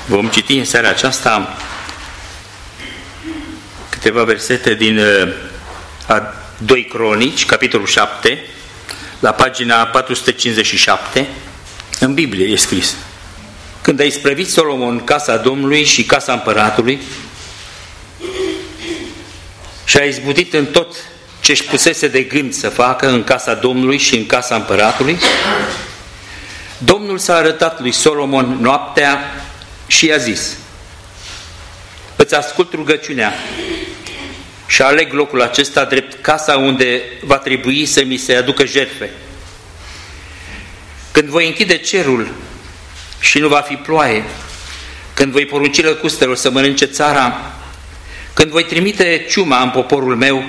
Vom citi în seara aceasta câteva versete din 2 Cronici, capitolul 7, la pagina 457, în Biblie e scris: când a isprăvit Solomon casa Domnului și casa împăratului și a izbutit în tot ce-și pusese de gând să facă în casa Domnului și în casa împăratului, Domnul s-a arătat lui Solomon noaptea și i-a zis: îți ascult rugăciunea și aleg locul acesta drept casa unde va trebui să mi se aducă jertfe. Când voi închide cerul și nu va fi ploaie, când voi porunci lăcustelor să mănânce țara, când voi trimite ciuma în poporul meu,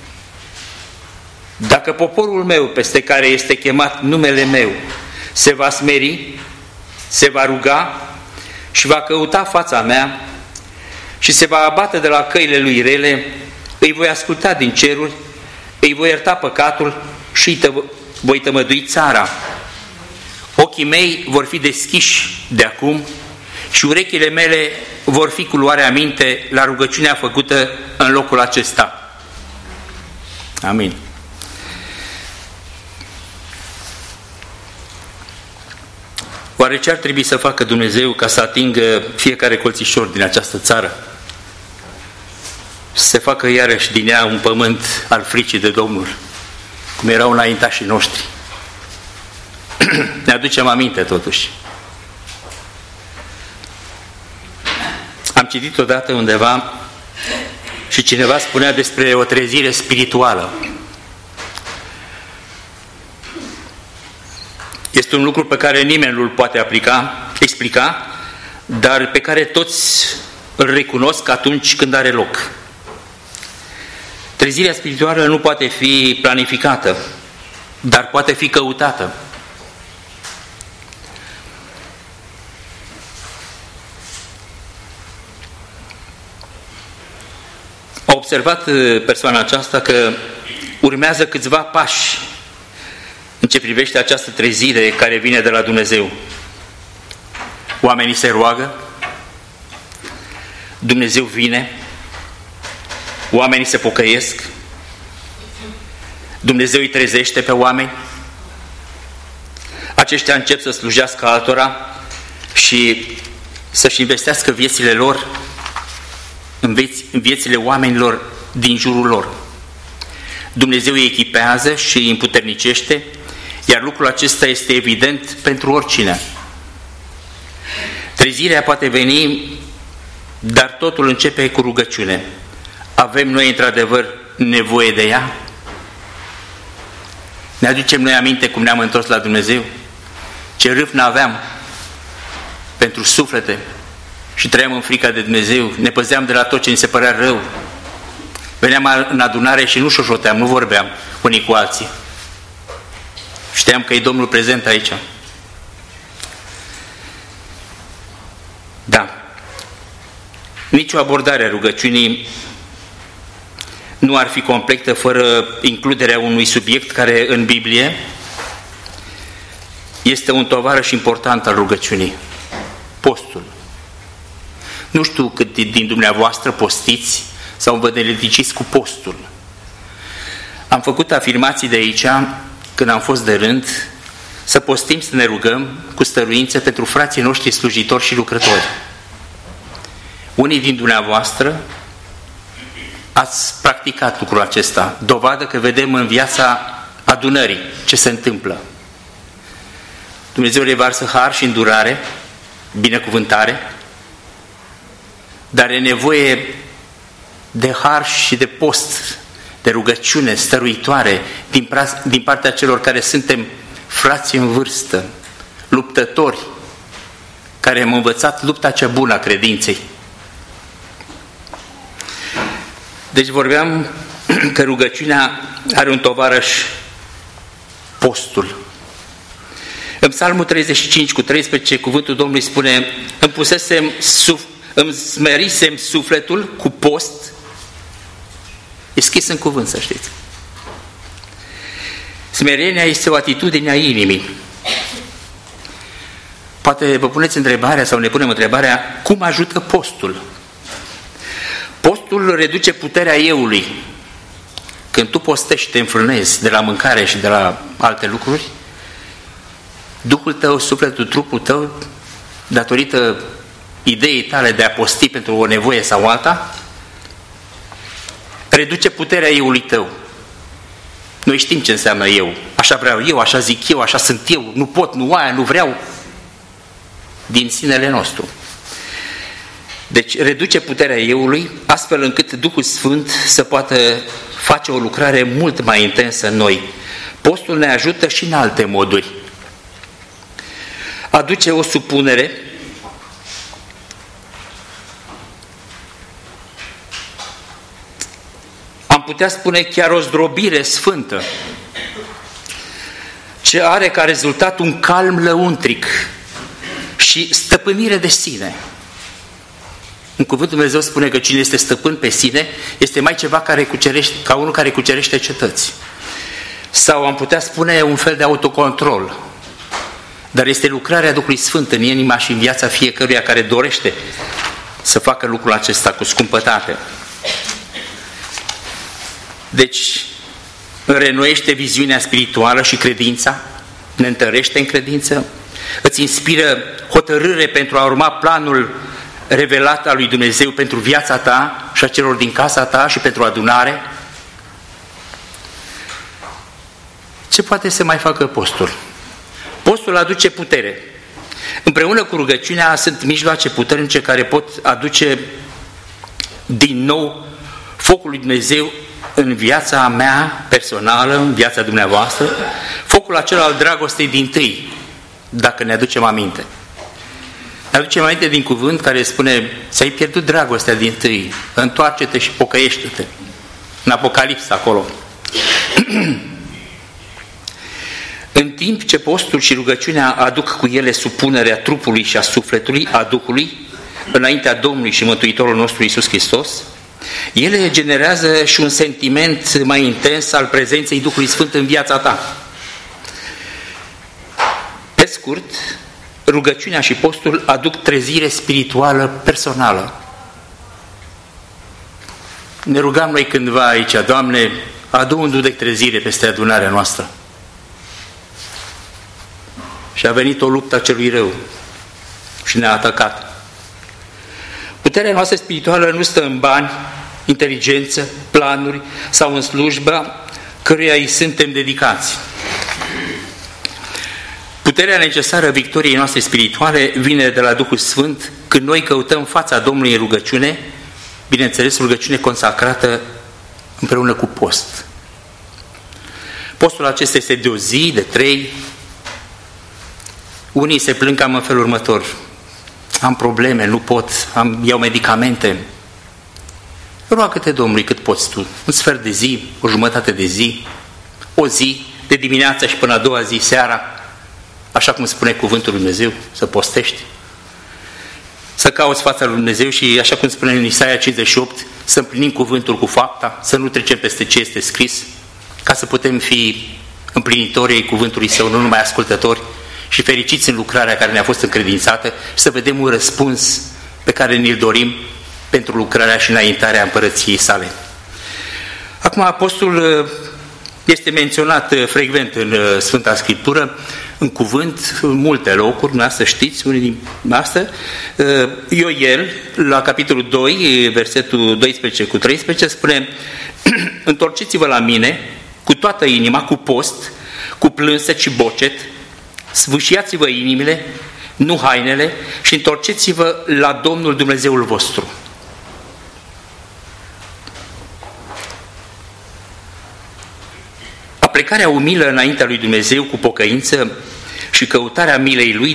dacă poporul meu peste care este chemat numele meu se va smeri, se va ruga și va căuta fața mea și se va abate de la căile lui rele, îi voi asculta din ceruri, îi voi ierta păcatul și voi tămădui țara. Ochii mei vor fi deschiși de acum și urechile mele vor fi cu luare aminte la rugăciunea făcută în locul acesta. Amin. Oare ce ar trebui să facă Dumnezeu ca să atingă fiecare colțișor din această țară? Să se facă iarăși din ea un pământ al fricii de Domnul, cum erau înaintașii noștri. Ne aducem aminte totuși. Am citit odată undeva și cineva spunea despre o trezire spirituală. Este un lucru pe care nimeni nu-l poate explica, dar pe care toți îl recunosc atunci când are loc. Trezirea spirituală nu poate fi planificată, dar poate fi căutată. A observat persoana aceasta că urmează câțiva pași în ce privește această trezire care vine de la Dumnezeu. Oamenii se roagă, Dumnezeu vine, oamenii se pocăiesc, Dumnezeu îi trezește pe oameni, aceștia încep să slujească altora și să-și investească viețile lor în viețile oamenilor din jurul lor. Dumnezeu îi echipează și îi împuternicește, iar lucrul acesta este evident pentru oricine. Trezirea poate veni, dar totul începe cu rugăciune. Avem noi într-adevăr nevoie de ea? Ne aducem noi aminte cum ne-am întors la Dumnezeu? Ce râvnă aveam pentru suflete și trăiam în frica de Dumnezeu, ne păzeam de la tot ce ni se părea rău. Veneam în adunare și nu șoșoteam, nu vorbeam unii cu alții. Știam că e Domnul prezent aici. Da. Nici o abordare a rugăciunii nu ar fi completă fără includerea unui subiect care în Biblie este un tovarăș important al rugăciunii: postul. Nu știu cât din dumneavoastră postiți sau vă deleticiți cu postul. Am făcut afirmații de aici când am fost de rând să postim, să ne rugăm cu stăruință pentru frații noștri slujitori și lucrători. Unii din dumneavoastră ați practicat lucrul acesta, dovadă că vedem în viața adunării ce se întâmplă. Dumnezeu revarsă har și îndurare, binecuvântare, dar e nevoie de har și de post, de rugăciune stăruitoare din partea celor care suntem frați în vârstă, luptători, care am învățat lupta cea bună a credinței. Deci vorbeam că rugăciunea are un tovarăș: postul. În Psalmul 35:13 cuvântul Domnului spune: îmi smerisem sufletul cu post. E scris în cuvânt, să știți. Smerenia este o atitudine a inimii. Poate vă puneți întrebarea sau ne punem întrebarea, cum ajută postul? Postul reduce puterea euului. Când tu postești și te înfrânezi de la mâncare și de la alte lucruri, Duhul tău, sufletul, trupul tău, datorită ideii tale de a posti pentru o nevoie sau alta, reduce puterea euului tău. Noi știm ce înseamnă eu. Așa vreau eu, așa zic eu, așa sunt eu, nu pot, nu aia, nu vreau. Din sinele nostru. Deci reduce puterea euului, astfel încât Duhul Sfânt să poată face o lucrare mult mai intensă în noi. Postul ne ajută și în alte moduri. Aduce o supunere, am putea spune chiar o zdrobire sfântă, ce are ca rezultat un calm lăuntric și stăpânire de sine. În cuvântul Dumnezeu spune că cine este stăpân pe sine este mai ceva ca unul care cucerește cetăți. Sau am putea spune un fel de autocontrol. Dar este lucrarea Duhului Sfânt în inima și în viața fiecăruia care dorește să facă lucrul acesta cu scumpătate. Deci, reînnoiește viziunea spirituală și credința, ne întărește în credință, îți inspiră hotărâre pentru a urma planul revelat al lui Dumnezeu pentru viața ta și a celor din casa ta și pentru adunare. Ce poate să mai facă postul? Postul aduce putere. Împreună cu rugăciunea sunt mijloace puternice care pot aduce din nou focul lui Dumnezeu în viața mea personală, în viața dumneavoastră, focul acela al dragostei dintâi, dacă ne aducem aminte. Ne aducem aminte din cuvânt care spune, ți-ai pierdut dragostea dintâi, întoarce-te și pocăiește-te. În Apocalipsa, acolo. În timp ce postul și rugăciunea aduc cu ele supunerea trupului și a sufletului, a Duhului, înaintea Domnului și Mântuitorul nostru Iisus Hristos, ele generează și un sentiment mai intens al prezenței Duhului Sfânt în viața ta. Pe scurt, rugăciunea și postul aduc trezire spirituală personală. Ne rugam noi cândva aici, Doamne, adu un duc de trezire peste adunarea noastră. Și a venit o luptă a celui rău și ne-a atacat. Puterea noastră spirituală nu stă în bani, inteligență, planuri sau în slujba căruia îi suntem dedicați. Puterea necesară victoriei noastre spirituale vine de la Duhul Sfânt când noi căutăm fața Domnului în rugăciune, bineînțeles rugăciune consacrată împreună cu post. Postul acesta este de o zi, de 3. Unii se plâng cam în felul următor. Am probleme, nu pot, iau medicamente. Roagă-te Domnului cât poți tu. Un sfert de zi, o jumătate de zi, o zi, de dimineața și până a doua zi, seara, așa cum spune cuvântul lui Dumnezeu, să postești. Să cauți fața lui Dumnezeu și, așa cum spune în Isaia 58, să împlinim cuvântul cu fapta, să nu trecem peste ce este scris, ca să putem fi împlinitorii cuvântului Său, nu numai ascultători, și fericiți în lucrarea care ne-a fost încredințată și să vedem un răspuns pe care ne-l dorim pentru lucrarea și înaintarea împărăției sale. Acum, apostolul este menționat frecvent în Sfânta Scriptură, în cuvânt, în multe locuri, să știți, unii din astea. Ioel, la capitolul 2, versetul 12 cu 13, spune: întorceți-vă la mine cu toată inima, cu post, cu plânset și bocet, sfâșiați-vă inimile, nu hainele, și întorceți-vă la Domnul Dumnezeul vostru. Aplecarea umilă înaintea lui Dumnezeu cu pocăință și căutarea milei Lui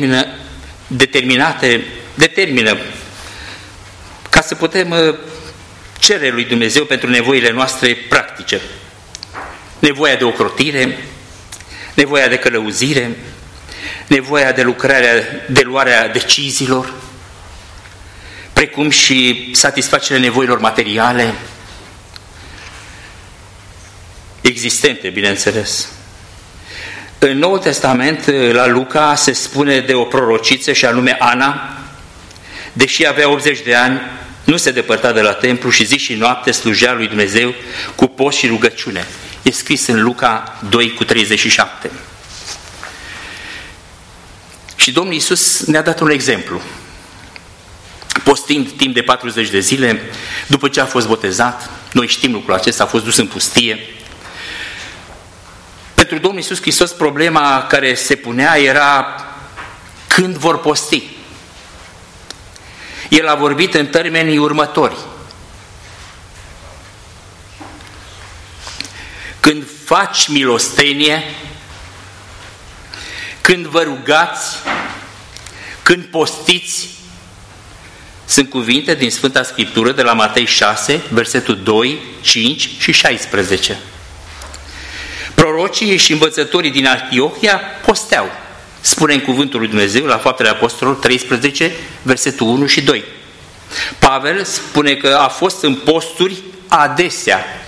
determină ca să putem cere lui Dumnezeu pentru nevoile noastre practice. Nevoia de ocrotire, nevoia de călăuzire, nevoia de luarea deciziilor, precum și satisfacerea nevoilor materiale existente, bineînțeles. În Noul Testament, la Luca, se spune de o prorociță și anume Ana, deși avea 80 de ani, nu se depărta de la templu și zi și noapte slujea lui Dumnezeu cu post și rugăciune. E scris în Luca 2:37. Și Domnul Iisus ne-a dat un exemplu. Postind timp de 40 de zile, după ce a fost botezat, noi știm lucrul acesta, a fost dus în pustie. Pentru Domnul Iisus Hristos problema care se punea era când vor posti. El a vorbit în termenii următori. Când faci milostenie, când vă rugați, când postiți, sunt cuvinte din Sfânta Scriptură de la Matei 6, versetul 2, 5 și 16. Prorocii și învățătorii din Antiohia posteau, spune în cuvântul lui Dumnezeu la Faptele Apostolilor 13, versetul 1 și 2. Pavel spune că a fost în posturi adesea,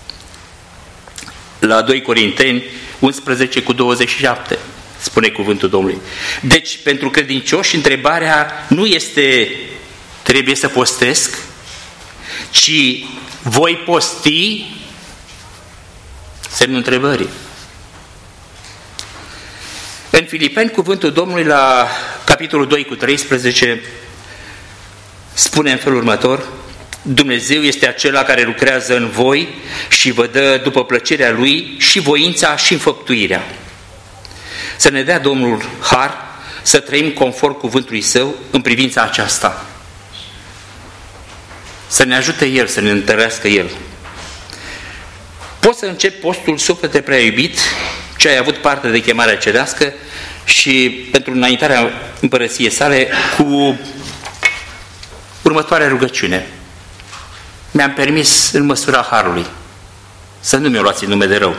la 2 Corinteni 11:27, spune cuvântul Domnului. Deci, pentru credincioși, întrebarea nu este trebuie să postesc, ci voi posti, semnul întrebării. În Filipeni, cuvântul Domnului la capitolul 2:13 spune în felul următor: Dumnezeu este acela care lucrează în voi și vă dă după plăcerea Lui și voința și înfăptuirea. Să ne dea Domnul har să trăim conform cuvântului Său în privința aceasta. Să ne ajute El, să ne întărească El. Poți să începi postul Suflete prea iubit, ce ai avut parte de chemarea cerească și pentru înaintarea împărăției sale cu următoarea rugăciune. Mi-am permis în măsura harului să nu mi-o luați în nume de rău.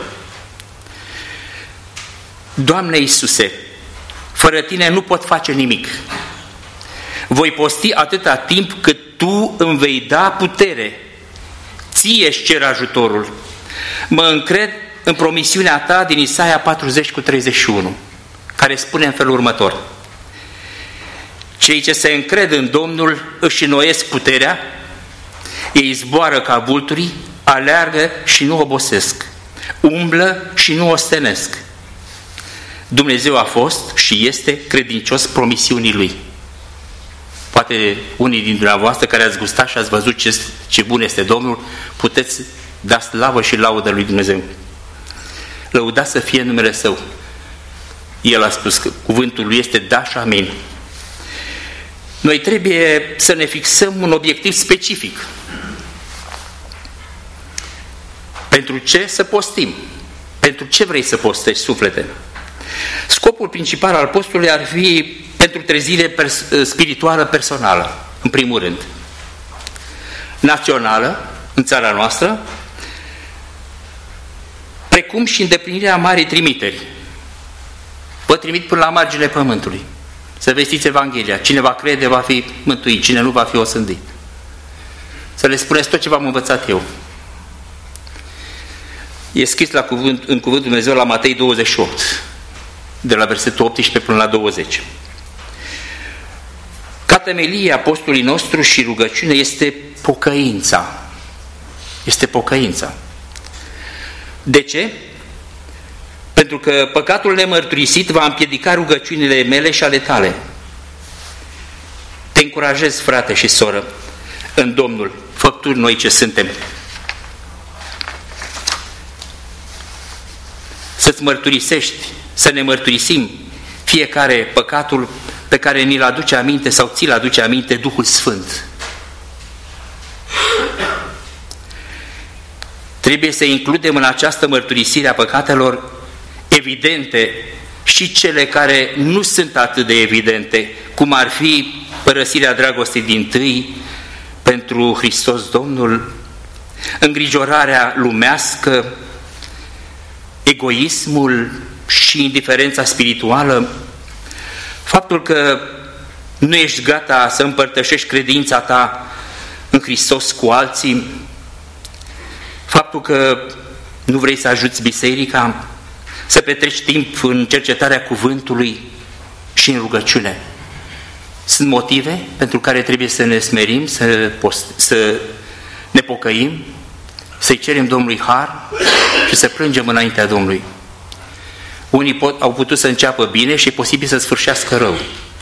Doamne Iisuse, fără Tine nu pot face nimic. Voi posti atâta timp cât Tu îmi vei da putere. Ție-ți cer ajutorul. Mă încred în promisiunea Ta din Isaia 40:31, care spune în felul următor: Cei ce se încred în Domnul își înnoiesc puterea, ei zboară ca vulturii, aleargă și nu obosesc, umblă și nu ostenesc. Dumnezeu a fost și este credincios promisiunii Lui. Poate unii dintre dumneavoastră care ați gustat și ați văzut ce bun este Domnul, puteți da slavă și laudă lui Dumnezeu. Lăudat să fie numele Său. El a spus că cuvântul Lui este da și amin. Noi trebuie să ne fixăm un obiectiv specific. Pentru ce să postim? Pentru ce vrei să postești, suflete? Scopul principal al postului ar fi pentru trezire spirituală personală, în primul rând. Națională, în țara noastră, precum și îndeplinirea marii trimiteri. Vă trimit până la marginile pământului. Să vestiți Evanghelia. Cine va crede va fi mântuit, cine nu va fi osândit. Să le spuneți tot ce v-am învățat eu. E scris în cuvântul Dumnezeu la Matei 28, de la versetul 18 până la 20. Ca temelie apostolului nostru și rugăciune este pocăința. Este pocăința. De ce? Pentru că păcatul nemărturisit va împiedica rugăciunile mele și ale tale. Te încurajez, frate și soră, în Domnul, făpturi noi ce suntem. Să-ți mărturisești, să ne mărturisim fiecare păcatul pe care ni-l aduce aminte sau ți-l aduce aminte Duhul Sfânt. Trebuie să includem în această mărturisire a păcatelor evidente și cele care nu sunt atât de evidente, cum ar fi părăsirea dragostei dintâi pentru Hristos Domnul, îngrijorarea lumească, egoismul și indiferența spirituală, faptul că nu ești gata să împărtășești credința ta în Hristos cu alții, faptul că nu vrei să ajuți biserica să petreci timp în cercetarea cuvântului și în rugăciune. Sunt motive pentru care trebuie să ne smerim, să ne pocăim, să-i cerem Domnului har și să plângem înaintea Domnului. Unii au putut să înceapă bine și e posibil să sfârșească rău.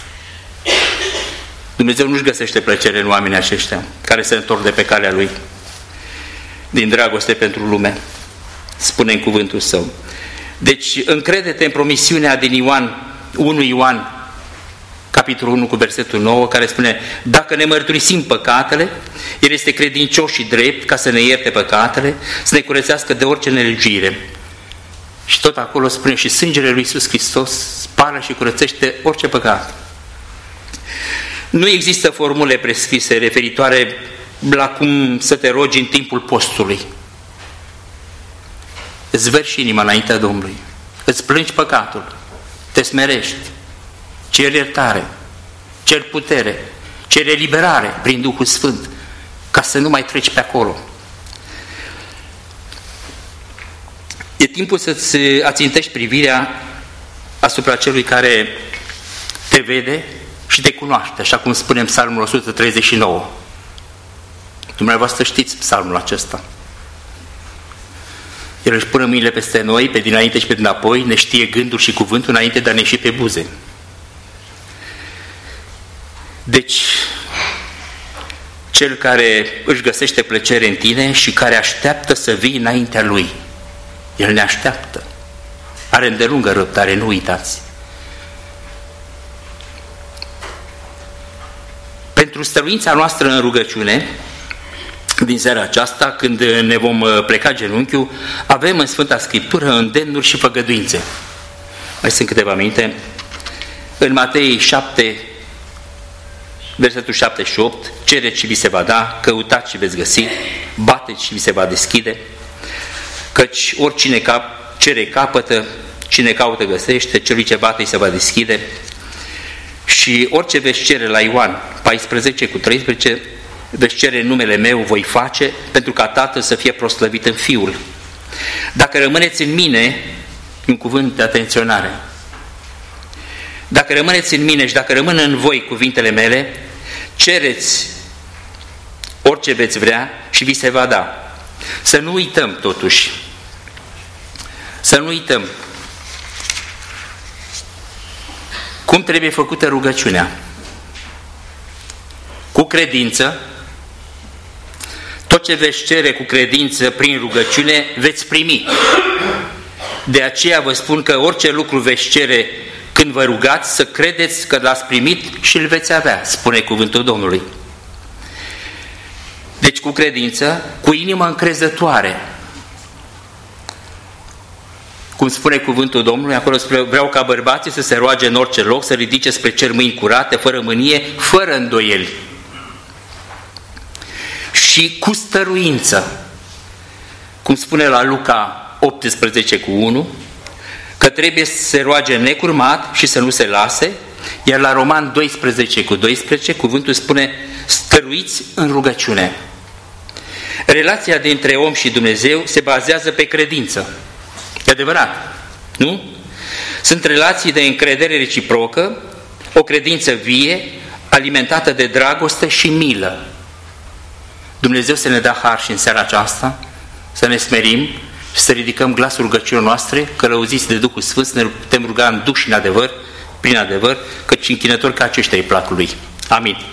Dumnezeu nu-și găsește plăcere în oamenii aceștia care se întorc de pe calea Lui din dragoste pentru lume, spune în cuvântul Său. Deci încrede-te în promisiunea din 1 Ioan, capitolul 1 cu versetul 9, care spune: dacă ne mărturisim păcatele, El este credincios și drept ca să ne ierte păcatele, să ne curățească de orice nelegire. Și tot acolo spune: și sângele lui Iisus Hristos spală și curățește orice păcat. Nu există formule prescrise referitoare la cum să te rogi în timpul postului. Îți verși inima înaintea Domnului, îți plângi păcatul, te smerești, ceri iertare, ceri putere, ceri eliberare prin Duhul Sfânt, ca să nu mai treci pe acolo. E timpul să-ți ațintești privirea asupra celui care te vede și te cunoaște, așa cum spune în Psalmul 139. Dumneavoastră știți psalmul acesta. El își pune mâinile peste noi, pe dinainte și pe dinapoi, ne știe gândul și cuvântul înainte de a ne ieși pe buze. Deci, cel care își găsește plăcere în tine și care așteaptă să vii înaintea Lui, El ne așteaptă. Are îndelungă răbdare, nu uitați. Pentru stăruința noastră în rugăciune, din seara aceasta, când ne vom pleca genunchiul, avem în Sfânta Scriptură îndemnuri și făgăduințe. Mai sunt câteva minute. În Matei 7, versetul 7 și 8, cereți și vi se va da, căutați și veți găsi, bateți și vi se va deschide, căci oricine cere capătă, cine caută găsește, celui ce bate îi se va deschide. Și orice veți cere, la Ioan 14 cu 13, veți cere în numele meu, voi face, pentru ca Tatăl să fie proslăvit în Fiul. Dacă rămâneți în mine, un cuvânt de atenționare, dacă rămâneți în mine și dacă rămân în voi cuvintele mele, cereți orice veți vrea și vi se va da. Să nu uităm totuși, să nu uităm cum trebuie făcută rugăciunea. Cu credință, tot ce veți cere cu credință prin rugăciune, veți primi. De aceea vă spun că orice lucru veți cere când vă rugați, să credeți că l-ați primit și îl veți avea, spune cuvântul Domnului. Deci cu credință, cu inimă încrezătoare. Cum spune cuvântul Domnului, acolo spune: vreau ca bărbații să se roage în orice loc, să ridice spre cer mâini curate, fără mânie, fără îndoieli. Și cu stăruință, cum spune la Luca 18 cu 1, că trebuie să se roage necurmat și să nu se lase, iar la Roman 12 cu 12, cuvântul spune: stăruiți în rugăciune. Relația dintre om și Dumnezeu se bazează pe credință. E adevărat, nu? Sunt relații de încredere reciprocă, o credință vie, alimentată de dragoste și milă. Dumnezeu să ne dea har și în seara aceasta, să ne smerim și să ridicăm glasul rugăciunilor noastre, călăuziți de Duhul Sfânt, să ne putem ruga în Duh și în adevăr, prin adevăr, căci închinători ca aceștia îi plac Lui. Amin.